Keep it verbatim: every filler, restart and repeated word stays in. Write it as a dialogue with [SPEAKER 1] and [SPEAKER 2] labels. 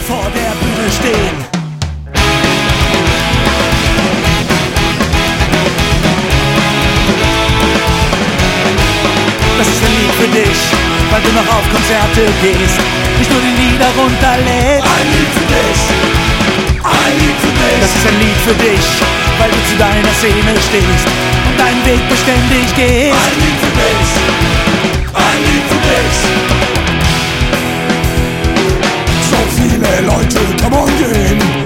[SPEAKER 1] vor der Bühne stehen. Das ist ein Lied für dich, weil du noch auf Konzerte gehst, nicht nur die Lieder runterlädst.
[SPEAKER 2] Ein Lied für dich, ein Lied für dich.
[SPEAKER 1] Das ist ein Lied für dich, weil du zu deiner Szene stehst und deinen Weg beständig gehst.
[SPEAKER 2] Ein Lied für dich, ein Lied für dich. So viele Leute, come on, gehen